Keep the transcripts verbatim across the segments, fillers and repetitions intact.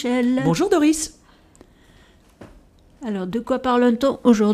Michel. Bonjour Doris. Alors, de quoi parle-t-on aujourd'hui ?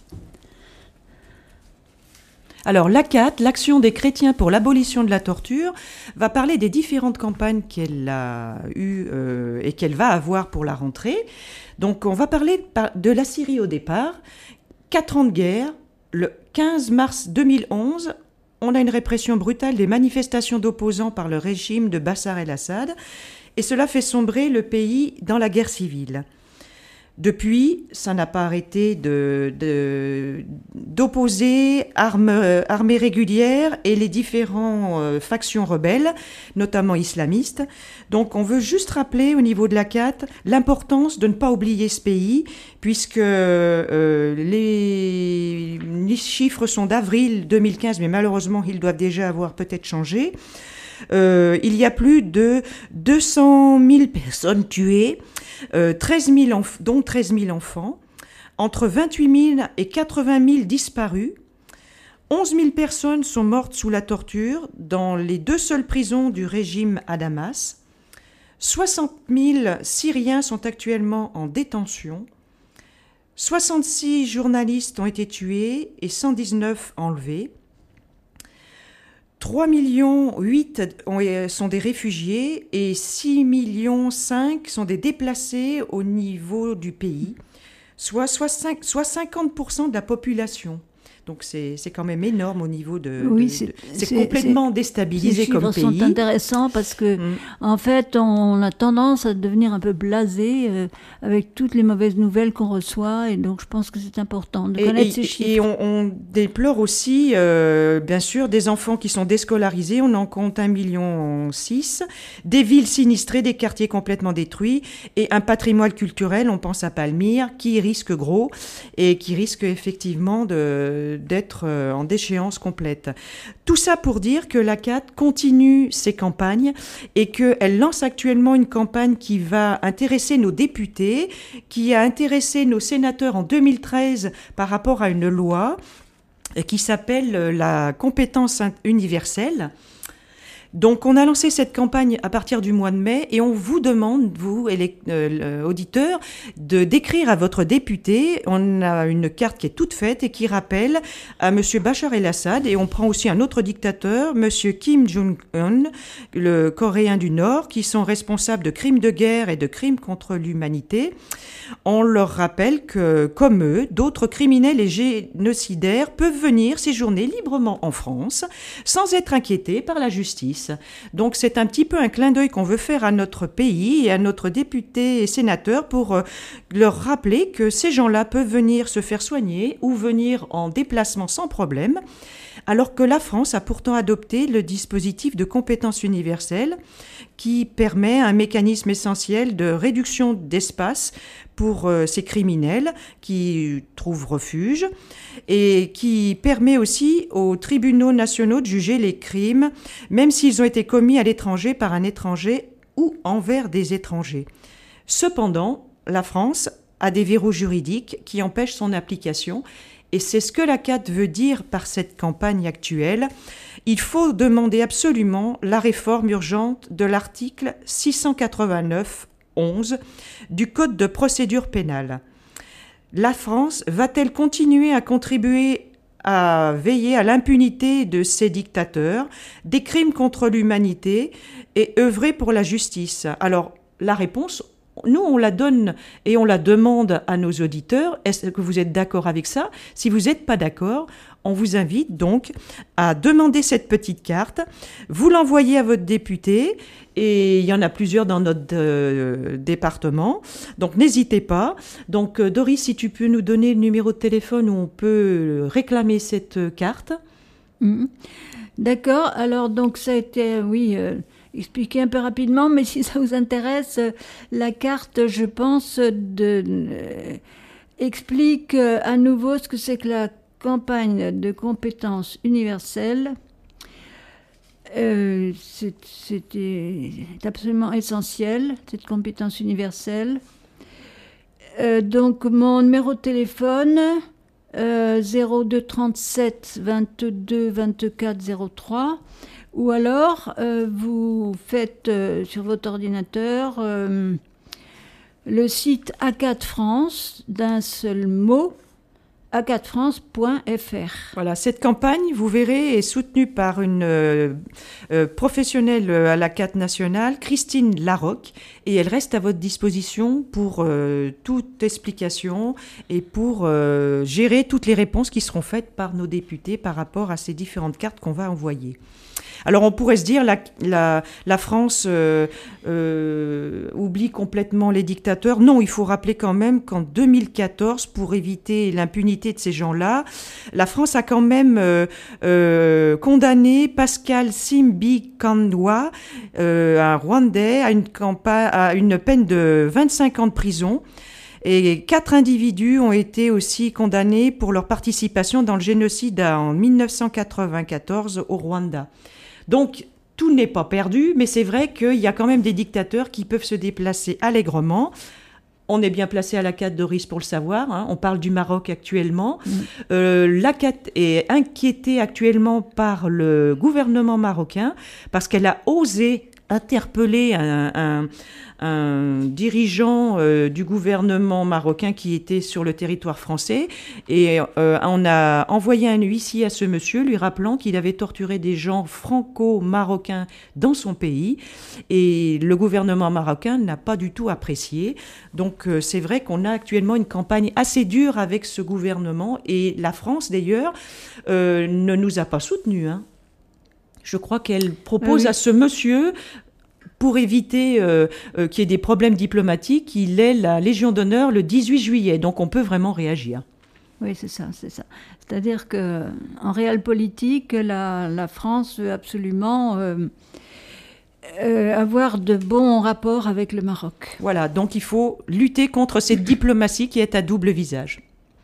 Alors, l'A C A T, l'Action des chrétiens pour l'abolition de la torture, va parler des différentes campagnes qu'elle a eues euh, et qu'elle va avoir pour la rentrée. Donc, on va parler de la Syrie au départ. Quatre ans de guerre. Le quinze mars deux mille onze, on a une répression brutale des manifestations d'opposants par le régime de Bachar el-Assad. Et cela fait sombrer le pays dans la guerre civile. Depuis, ça n'a pas arrêté de, de, d'opposer armes, euh, armées régulières et les différentes euh, factions rebelles, notamment islamistes. Donc on veut juste rappeler au niveau de l'A C A T l'importance de ne pas oublier ce pays, puisque euh, les, les chiffres sont d'avril deux mille quinze, mais malheureusement ils doivent déjà avoir peut-être changé. Euh, il y a plus de deux cent mille personnes tuées, euh, treize mille enf- dont treize mille enfants, entre vingt-huit mille et quatre-vingt mille disparus. onze mille personnes sont mortes sous la torture dans les deux seules prisons du régime à Damas. soixante mille Syriens sont actuellement en détention. soixante-six journalistes ont été tués et cent dix-neuf enlevés. trois virgule huit millions sont des réfugiés et six virgule cinq millions sont des déplacés au niveau du pays, soit, soit, cinq, soit cinquante pour cent de la population. Donc c'est, c'est quand même énorme au niveau de... Oui, de, c'est, de, c'est, c'est complètement c'est, déstabilisé comme pays. Ces chiffres sont intéressants parce que, mm. en fait, on a tendance à devenir un peu blasé euh, avec toutes les mauvaises nouvelles qu'on reçoit. Et donc, je pense que c'est important de et, connaître et, ces chiffres. Et on, on déplore aussi, euh, bien sûr, des enfants qui sont déscolarisés. On en compte un virgule six million. Des villes sinistrées, des quartiers complètement détruits. Et un patrimoine culturel, on pense à Palmyre, qui risque gros et qui risque effectivement de... d'être en déchéance complète. Tout ça pour dire que l'A C A T continue ses campagnes et qu'elle lance actuellement une campagne qui va intéresser nos députés, qui a intéressé nos sénateurs en deux mille treize par rapport à une loi qui s'appelle la compétence universelle. Donc, on a lancé cette campagne à partir du mois de mai et on vous demande, vous, les, euh, auditeurs, de d'écrire à votre député. On a une carte qui est toute faite et qui rappelle à Monsieur Bachar el-Assad, et on prend aussi un autre dictateur, Monsieur Kim Jong-un, le Coréen du Nord, qui sont responsables de crimes de guerre et de crimes contre l'humanité. On leur rappelle que, comme eux, d'autres criminels et génocidaires peuvent venir séjourner librement en France sans être inquiétés par la justice. Donc c'est un petit peu un clin d'œil qu'on veut faire à notre pays et à notre député et sénateur pour euh, leur rappeler que ces gens-là peuvent venir se faire soigner ou venir en déplacement sans problème, alors que la France a pourtant adopté le dispositif de compétence universelle qui permet un mécanisme essentiel de réduction d'espace pour euh, ces criminels qui trouvent refuge et qui permet aussi aux tribunaux nationaux de juger les crimes, même s'ils ont été commis à l'étranger par un étranger ou envers des étrangers. Cependant, la France a des verrous juridiques qui empêchent son application. Et c'est ce que l'A C A T veut dire par cette campagne actuelle. Il faut demander absolument la réforme urgente de l'article six cent quatre-vingt-neuf onze du Code de procédure pénale. La France va-t-elle continuer à contribuer à veiller à l'impunité de ces dictateurs, des crimes contre l'humanité et œuvrer pour la justice ? Alors, la réponse, nous, on la donne et on la demande à nos auditeurs. Est-ce que vous êtes d'accord avec ça ? Si vous n'êtes pas d'accord, on vous invite donc à demander cette petite carte. Vous l'envoyez à votre député et il y en a plusieurs dans notre euh, département. Donc, n'hésitez pas. Donc, euh, Doris, si tu peux nous donner le numéro de téléphone où on peut réclamer cette carte. Mmh. D'accord. Alors, donc, ça a été, oui... Euh... expliquer un peu rapidement, mais si ça vous intéresse, la carte, je pense, de, euh, explique à nouveau ce que c'est que la campagne de compétences universelles. Euh, c'est, c'était absolument essentiel, cette compétence universelle. Euh, donc, mon numéro de téléphone, euh, zéro deux trente-sept vingt-deux vingt-quatre zéro trois. Ou alors, euh, vous faites euh, sur votre ordinateur euh, le site A quatre France, d'un seul mot, a quatre france point f r. Voilà, cette campagne, vous verrez, est soutenue par une euh, euh, professionnelle à l'A C A T nationale, Christine Larocque, et elle reste à votre disposition pour euh, toute explication et pour euh, gérer toutes les réponses qui seront faites par nos députés par rapport à ces différentes cartes qu'on va envoyer. Alors on pourrait se dire la, la, la France euh, euh, oublie complètement les dictateurs. Non, il faut rappeler quand même qu'en deux mille quatorze, pour éviter l'impunité de ces gens-là, la France a quand même euh, euh, condamné Pascal Simbikandwa, euh, un Rwandais, à une, campa- à une peine de vingt-cinq ans de prison. Et quatre individus ont été aussi condamnés pour leur participation dans le génocide en dix-neuf cent quatre-vingt-quatorze au Rwanda. Donc, tout n'est pas perdu, mais c'est vrai qu'il y a quand même des dictateurs qui peuvent se déplacer allègrement. On est bien placé à l'A C A T, Doris, pour le savoir. Hein. On parle du Maroc actuellement. Mmh. Euh, L'A C A T est inquiétée actuellement par le gouvernement marocain parce qu'elle a osé interpeller un... un un dirigeant euh, du gouvernement marocain qui était sur le territoire français et euh, on a envoyé un huissier à ce monsieur lui rappelant qu'il avait torturé des gens franco-marocains dans son pays et le gouvernement marocain n'a pas du tout apprécié. Donc euh, c'est vrai qu'on a actuellement une campagne assez dure avec ce gouvernement et la France d'ailleurs euh, ne nous a pas soutenus. Hein. Je crois qu'elle propose oui. à ce monsieur... pour éviter euh, euh, qu'il y ait des problèmes diplomatiques, il est la Légion d'honneur le dix-huit juillet. Donc on peut vraiment réagir. Oui, c'est ça, c'est ça. C'est-à-dire qu'en réel politique, la, la France veut absolument euh, euh, avoir de bons rapports avec le Maroc. Voilà, donc il faut lutter contre cette diplomatie qui est à double visage.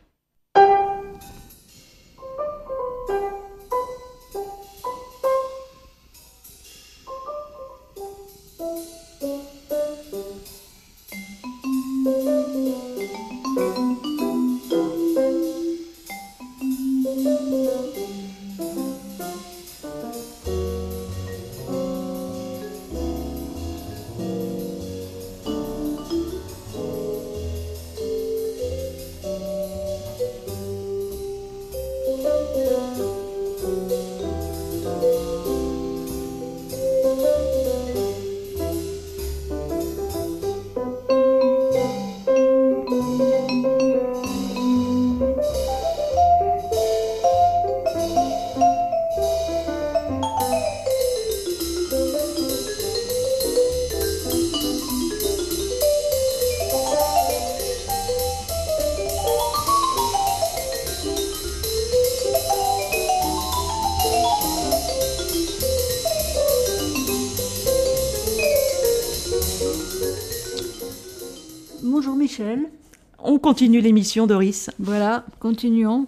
Bonjour Michel. On continue l'émission, Doris. Voilà, continuons.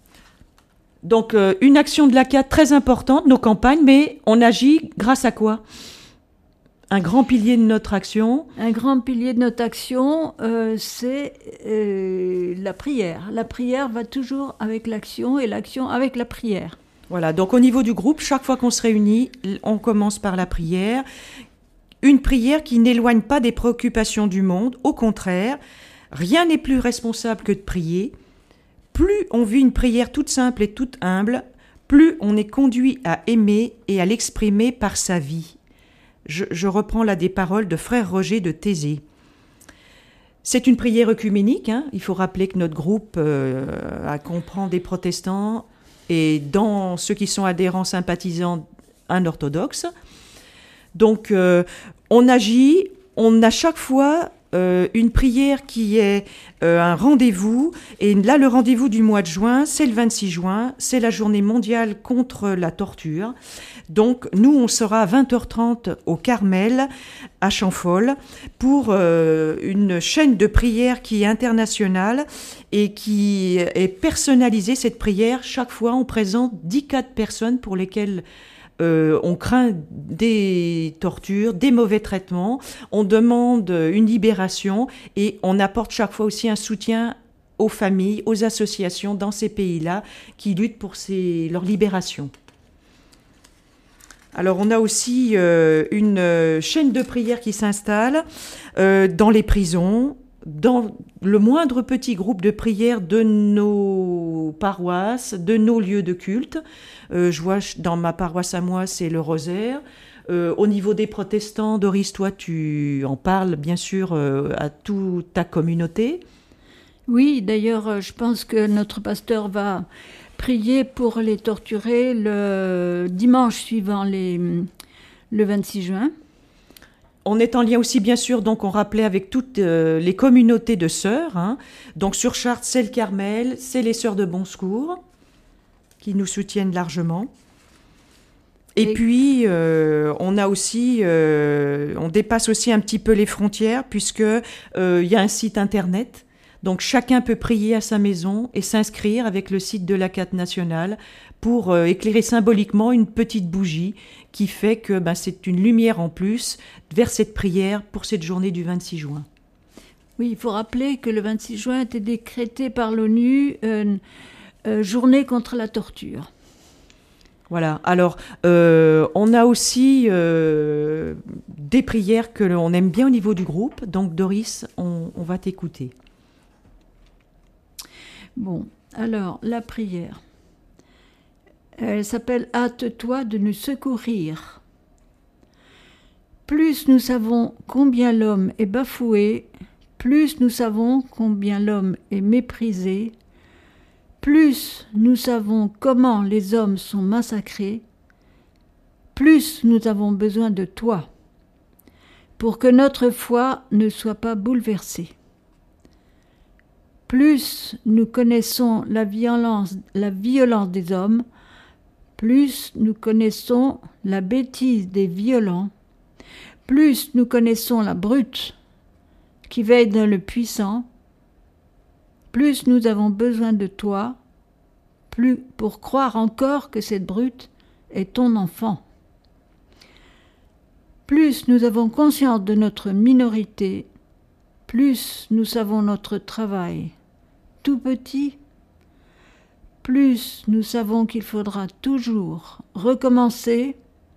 Donc, euh, une action de l'A C A T très importante, nos campagnes, mais on agit grâce à quoi ? Un grand pilier de notre action. Un grand pilier de notre action, euh, c'est euh, la prière. La prière va toujours avec l'action et l'action avec la prière. Voilà, donc au niveau du groupe, chaque fois qu'on se réunit, on commence par la prière. Une prière qui n'éloigne pas des préoccupations du monde, au contraire, rien n'est plus responsable que de prier. Plus on vit une prière toute simple et toute humble, plus on est conduit à aimer et à l'exprimer par sa vie. Je, je reprends là des paroles de frère Roger de Thésée. C'est une prière œcuménique, hein. Il faut rappeler que notre groupe euh, comprend des protestants et dans ceux qui sont adhérents sympathisants, un orthodoxe. Donc, euh, on agit, on a chaque fois euh, une prière qui est euh, un rendez-vous. Et là, le rendez-vous du mois de juin, c'est le vingt-six juin, c'est la journée mondiale contre la torture. Donc, nous, on sera à vingt heures trente au Carmel, à Champfol, pour euh, une chaîne de prière qui est internationale et qui est personnalisée, cette prière. Chaque fois, on présente dix cas de personnes pour lesquelles Euh, on craint des tortures, des mauvais traitements, on demande une libération et on apporte chaque fois aussi un soutien aux familles, aux associations dans ces pays-là qui luttent pour ces, leur libération. Alors on a aussi euh, une euh, chaîne de prière qui s'installe euh, dans les prisons, dans le moindre petit groupe de prière de nos paroisses, de nos lieux de culte. Euh, je vois dans ma paroisse à moi, c'est le rosaire. Euh, au niveau des protestants, Doris, toi, tu en parles bien sûr euh, à toute ta communauté. Oui, d'ailleurs, je pense que notre pasteur va prier pour les torturés le dimanche suivant les, le vingt-six juin. On est en lien aussi, bien sûr, donc on rappelait avec toutes euh, les communautés de sœurs. Hein. Donc sur Chartres, c'est le Carmel, c'est les Sœurs de Bon Secours qui nous soutiennent largement. Et, Et puis, euh, on a aussi, euh, on dépasse aussi un petit peu les frontières puisque euh, y a un site internet. Donc chacun peut prier à sa maison et s'inscrire avec le site de l'A C A T nationale pour euh, éclairer symboliquement une petite bougie qui fait que ben, c'est une lumière en plus vers cette prière pour cette journée du vingt-six juin. Oui, il faut rappeler que le vingt-six juin a été décrété par l'ONU euh, euh, journée contre la torture. Voilà, alors euh, on a aussi euh, des prières que l'on aime bien au niveau du groupe, donc Doris, on, on va t'écouter. Bon, alors la prière, elle s'appelle « Hâte-toi de nous secourir ». Plus nous savons combien l'homme est bafoué, plus nous savons combien l'homme est méprisé, plus nous savons comment les hommes sont massacrés, plus nous avons besoin de toi, pour que notre foi ne soit pas bouleversée. Plus nous connaissons la violence, la violence des hommes, plus nous connaissons la bêtise des violents, plus nous connaissons la brute qui veille dans le puissant, plus nous avons besoin de toi, plus pour croire encore que cette brute est ton enfant. Plus nous avons conscience de notre minorité, plus nous savons notre travail tout petit, plus nous savons qu'il faudra toujours recommencer,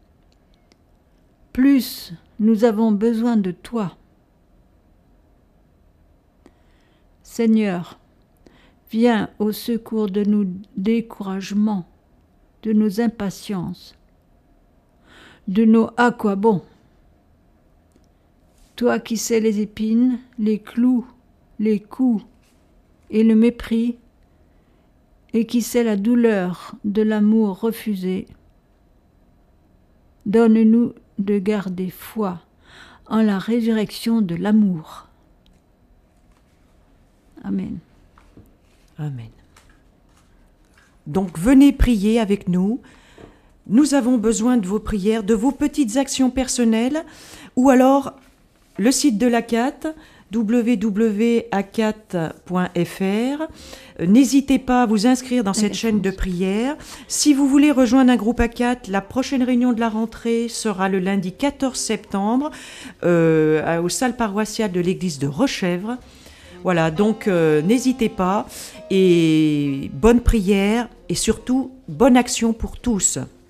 plus nous avons besoin de toi. Seigneur, viens au secours de nos découragements, de nos impatiences, de nos « à quoi bon ?» Toi qui sais les épines, les clous, les coups et le mépris, et qui sais la douleur de l'amour refusé, donne-nous de garder foi en la résurrection de l'amour. Amen. Amen. Donc venez prier avec nous. Nous avons besoin de vos prières, de vos petites actions personnelles, ou alors le site de l'A C A T, w w w point a c a t point f r. N'hésitez pas à vous inscrire dans cette chaîne de prière. Si vous voulez rejoindre un groupe A C A T, la prochaine réunion de la rentrée sera le lundi quatorze septembre euh, aux salles paroissiales de l'église de Rochèvre. Voilà, donc euh, n'hésitez pas et bonne prière et surtout bonne action pour tous.